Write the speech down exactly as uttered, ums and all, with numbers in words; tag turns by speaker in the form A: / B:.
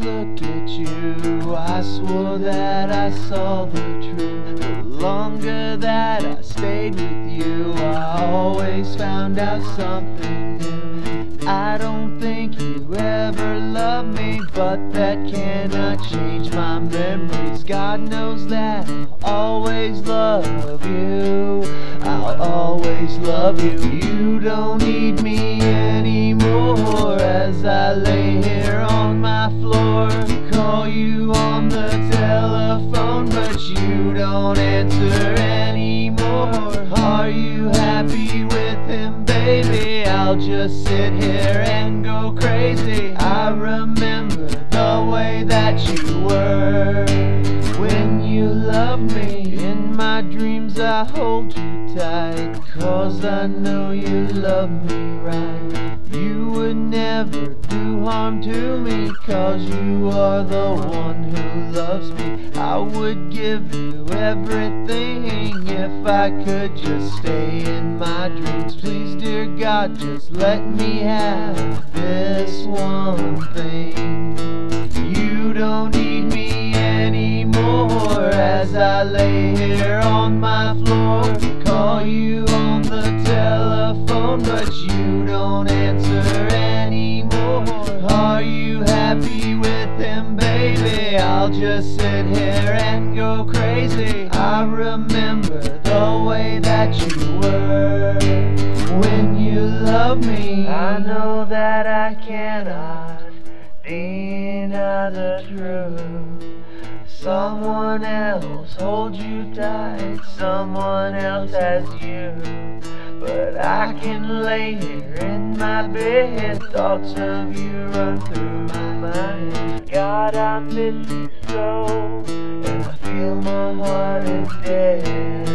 A: looked at you, I swore that I saw the truth. The longer that I stayed with you, I always found out something new. I don't think you ever loved me, but that cannot change my memories. God knows that I'll always love you. I'll always love you. You don't need me anymore. As I lay here on my floor, call you on the telephone, but you don't answer anymore. Are you happy with him, baby? I'll just sit here and go crazy. I remember the way that you were when you loved me. In my dreams I hold you tight, 'cause I know you love me right. You would never do harm to me, 'cause you are the one who loves me. I would give you everything if I could just stay in my dreams. Please, dear God, just let me have this one thing. You don't need me anymore. As I lay here on my floor, call you on the telephone, but you don't answer anymore. Are you happy with him, baby? I'll just sit here and go crazy. I remember the way that you were when you loved me. I know that I cannot deny the truth. Someone else holds you tight, someone else has you. But I can lay here in my bed, thoughts of you run through my mind. God, I miss you so, and I feel my heart is dead.